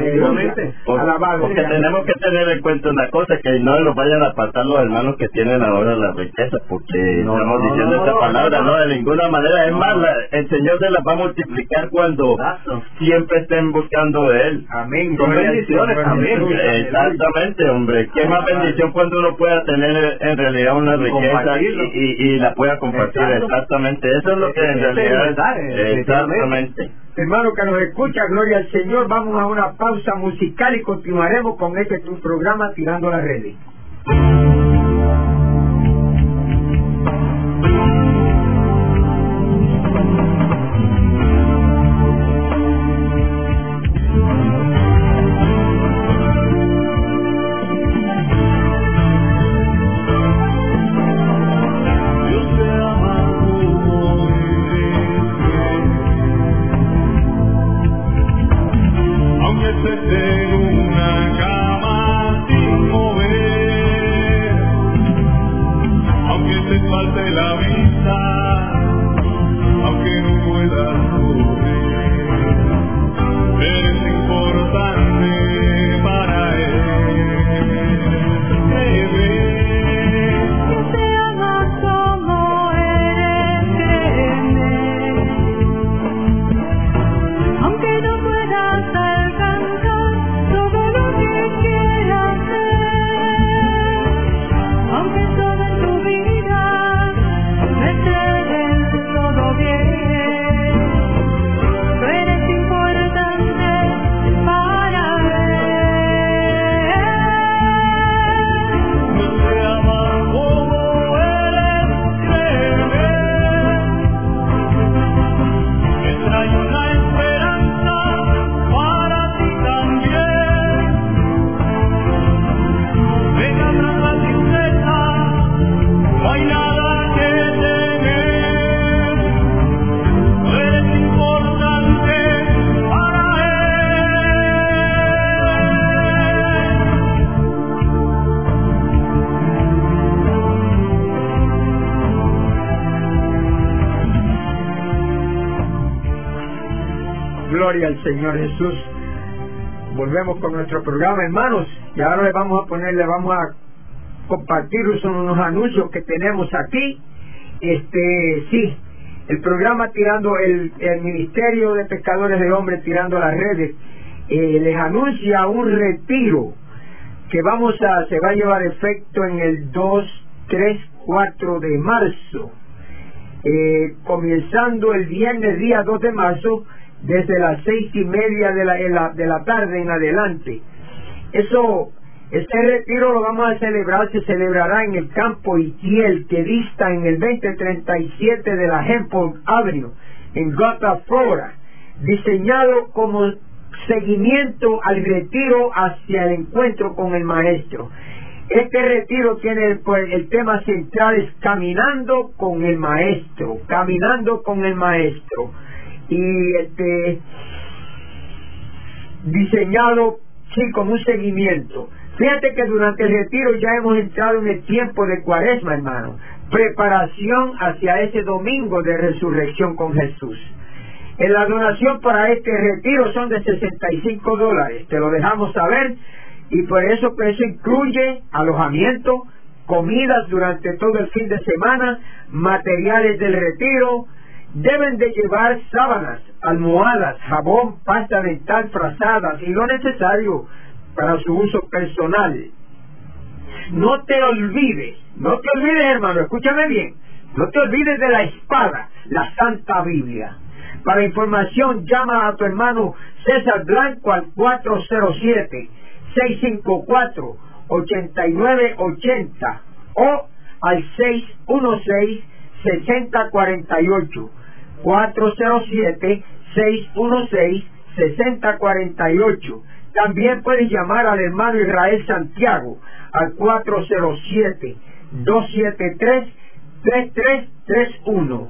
porque tenemos que tener en cuenta una cosa, que no nos vayan a apartar los hermanos que tienen ahora la riqueza, porque estamos diciendo esta palabra, no, de ninguna manera. Es más, el Señor se las va a multiplicar cuando siempre estén buscando de Él. Amén. Con bendiciones también. Exactamente, hombre. Qué más bendición cuando uno pueda tener en realidad una riqueza y la pueda compartir. Exactamente. Eso es lo que en realidad es. Exactamente. Hermano que nos escucha, gloria al Señor. Vamos a una pausa musical y continuaremos con tu programa Tirando las Redes. En una cama sin mover, Gloria al Señor Jesús. Volvemos con nuestro programa, hermanos, y ahora le vamos a compartir unos anuncios que tenemos aquí. Sí, el programa Tirando el Ministerio de Pescadores de Hombres Tirando las Redes les anuncia un retiro que se va a llevar efecto en el 2, 3, 4 de marzo, comenzando el viernes día 2 de marzo desde las 6:30 de la tarde en adelante. Este retiro lo vamos a celebrar, se celebrará en el campo Itiel, que dista en el 2037 de la Hempel Avenue, en Gotha, Florida, diseñado como seguimiento al retiro hacia el encuentro con el Maestro. Este retiro tiene el tema central es caminando con el Maestro, y diseñado como un seguimiento. Fíjate que durante el retiro ya hemos entrado en el tiempo de Cuaresma, hermano, preparación hacia ese domingo de resurrección con Jesús. La donación para este retiro son de $65, te lo dejamos saber, y por eso incluye alojamiento, comidas durante todo el fin de semana, materiales del retiro. Deben de llevar sábanas, almohadas, jabón, pasta dental, frazadas y lo necesario para su uso personal. No te olvides, hermano, escúchame bien, no te olvides de la espada, la Santa Biblia. Para información, llama a tu hermano César Blanco al 407-654-8980 o al 616-6048. 407-616-6048. También puedes llamar al hermano Israel Santiago al 407-273-3331.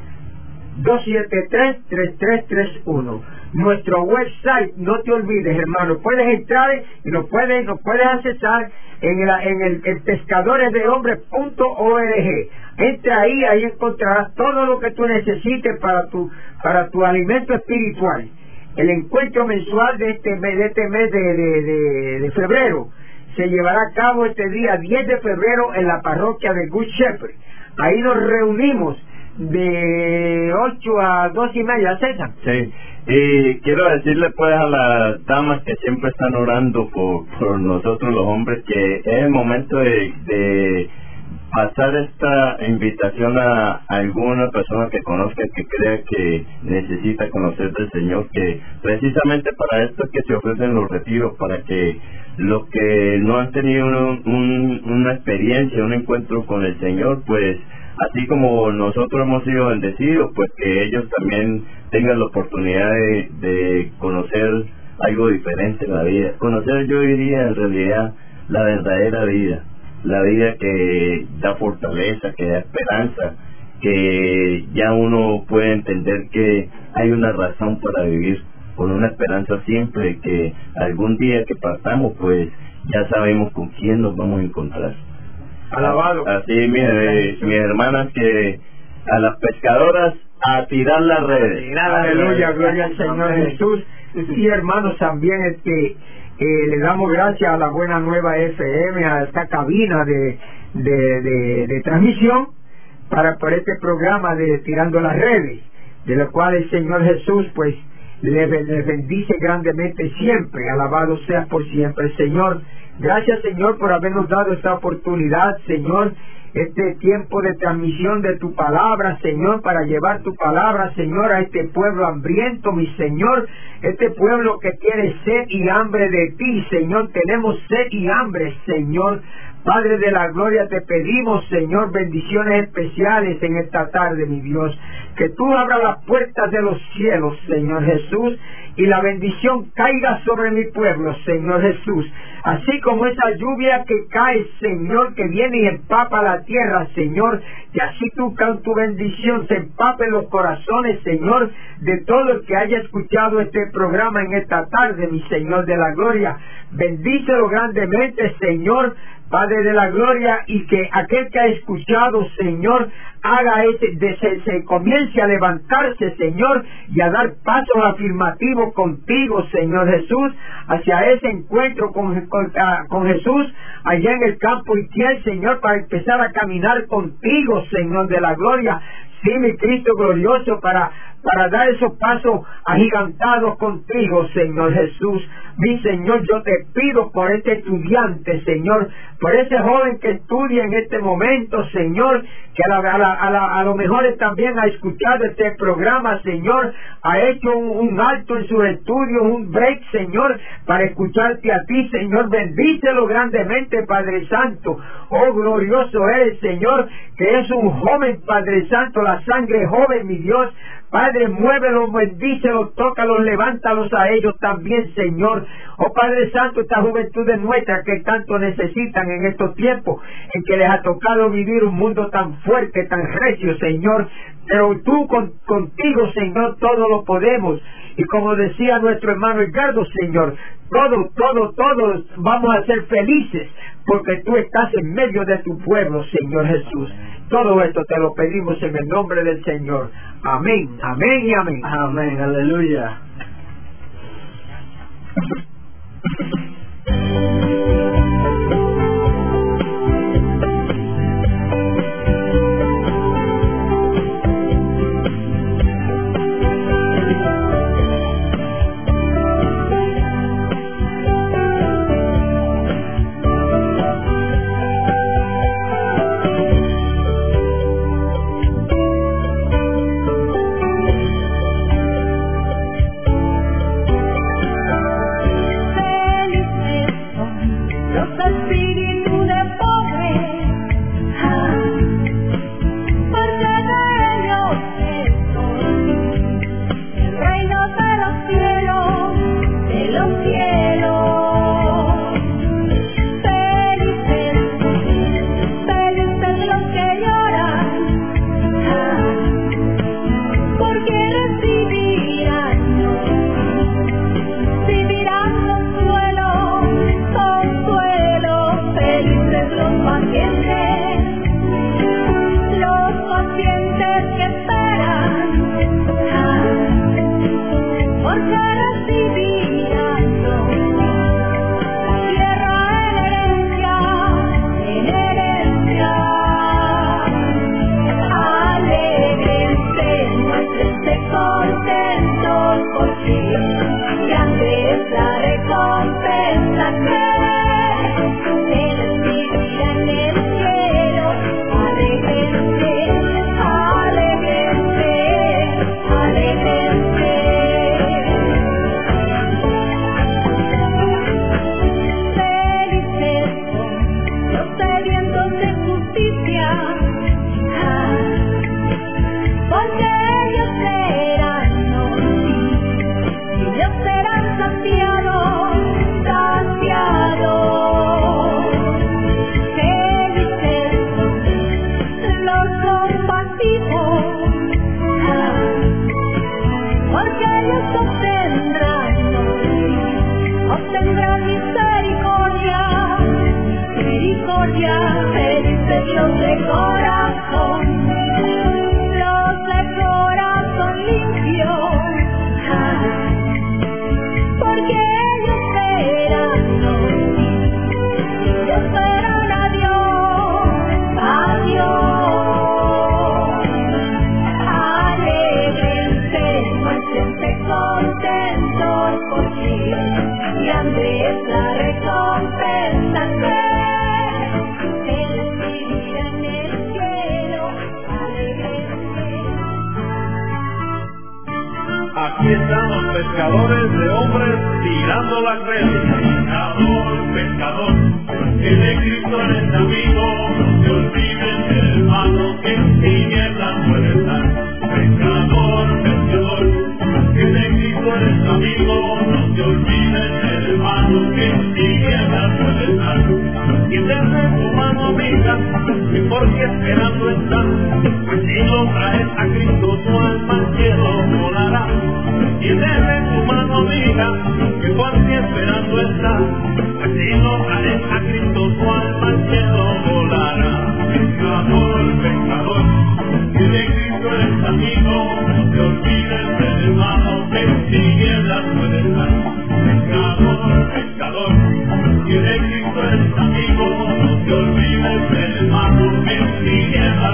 273-3331. Nuestro website, no te olvides, hermano, puedes entrar y nos puedes accesar en pescadoresdehombres.org. Entra ahí encontrarás todo lo que tú necesites para tu alimento espiritual. El encuentro mensual de este mes de febrero se llevará a cabo este día 10 de febrero en la parroquia de Good Shepherd. Ahí nos reunimos de 8 a 2:30, César. Sí, y quiero decirle pues a las damas que siempre están orando por nosotros los hombres, que es el momento de pasar esta invitación a alguna persona que conozca, que crea que necesita conocer del Señor, que precisamente para esto es que se ofrecen los retiros, para que los que no han tenido una experiencia, un encuentro con el Señor, pues así como nosotros hemos sido bendecidos, pues que ellos también tengan la oportunidad de conocer algo diferente en la vida, conocer, yo diría, en realidad la verdadera vida, la vida que da fortaleza, que da esperanza, que ya uno puede entender que hay una razón para vivir, con una esperanza siempre, que algún día que partamos, pues ya sabemos con quién nos vamos a encontrar. Alabado. Así, mis hermanas, que a las pescadoras a tirar las redes. Aleluya, gloria al Señor Jesús. Y hermanos, también le damos gracias a la Buena Nueva FM, a esta cabina de transmisión por este programa de Tirando las Redes, de lo cual el Señor Jesús pues le bendice grandemente siempre. Alabado sea por siempre, Señor. Gracias, Señor, por habernos dado esta oportunidad, Señor, este tiempo de transmisión de tu palabra, Señor, para llevar tu palabra, Señor, a este pueblo hambriento, mi Señor, este pueblo que tiene sed y hambre de ti, Señor. Tenemos sed y hambre, Señor. Padre de la gloria, te pedimos, Señor, bendiciones especiales en esta tarde, mi Dios. Que tú abras las puertas de los cielos, Señor Jesús, y la bendición caiga sobre mi pueblo, Señor Jesús. Así como esa lluvia que cae, Señor, que viene y empapa la tierra, Señor, que así tú con tu bendición se empape los corazones, Señor, de todo el que haya escuchado este programa en esta tarde, mi Señor de la gloria. Bendícelo grandemente, Señor, Padre de la gloria, y que aquel que ha escuchado, Señor, haga se comience a levantarse, Señor, y a dar pasos afirmativos contigo, Señor Jesús, hacia ese encuentro con Jesús allá en el campo Itiel, Señor, para empezar a caminar contigo, Señor de la gloria. Sí, mi Cristo glorioso, para dar esos pasos agigantados contigo, Señor Jesús. Mi Señor, yo te pido por este estudiante, Señor, por ese joven que estudia en este momento, Señor, que a lo mejor también ha escuchado este programa, Señor, ha hecho un alto en sus estudios, un break, Señor, para escucharte a ti, Señor. Bendícelo grandemente, Padre Santo. Oh, glorioso eres, Señor, que es un joven, Padre Santo, la sangre joven, mi Dios. Padre, muévelos, bendícelos, tócalos, levántalos a ellos también, Señor. Oh Padre Santo, esta juventud es nuestra que tanto necesitan en estos tiempos, en que les ha tocado vivir un mundo tan fuerte, tan recio, Señor. Pero tú contigo, Señor, todo lo podemos. Y como decía nuestro hermano Edgardo, Señor, todos vamos a ser felices, porque tú estás en medio de tu pueblo, Señor Jesús. Todo esto te lo pedimos en el nombre del Señor. Amén, amén y amén. Amén, aleluya. Aquí están los pescadores de hombres tirando las redes. Pescador, que de Cristo eres amigo, no te olvides, hermano, que en tinieblas puede estar. Pescador, que de Cristo eres amigo, no te olvides, hermano, que en tinieblas puede estar. Y desde tu mano amiga, y porque esperando estás, pues si lo traes a Cristo, tu alma al cielo volará. Y desde tu mano amiga, que por ti esperando está, pues si no traes a Cristo, tu alma al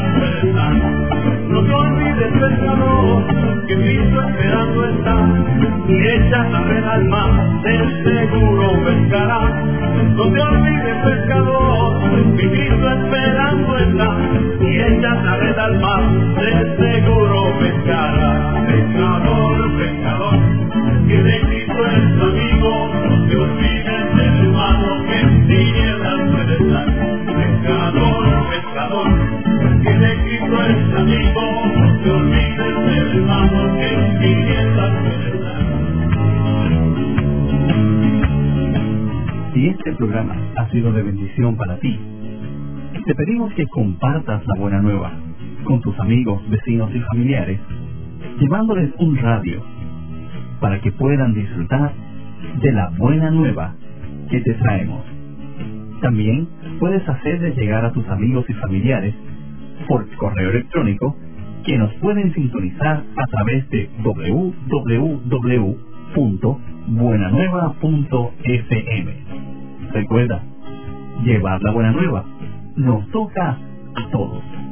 libertad. No te olvides, pescador, que Cristo esperando está, y echa la red al mar, de seguro pescará. No te olvides, pescador, que Cristo esperando está, y echa la red al mar, de seguro pescará. Pescador, pescador, que de Cristo es tu amigo, no te olvides del hermano que en tinieblas puede estar. Pescador, pescador, que de Cristo es amigo, no te olvides del hermano que en tinieblas puede estar. Si este programa ha sido de bendición para ti, te pedimos que compartas la buena nueva con tus amigos, vecinos y familiares, llevándoles un radio para que puedan disfrutar de la buena nueva que te traemos. También puedes hacerles llegar a tus amigos y familiares por correo electrónico que nos pueden sintonizar a través de www.buenanueva.fm. Recuerda, llevar la buena nueva nos toca a todos.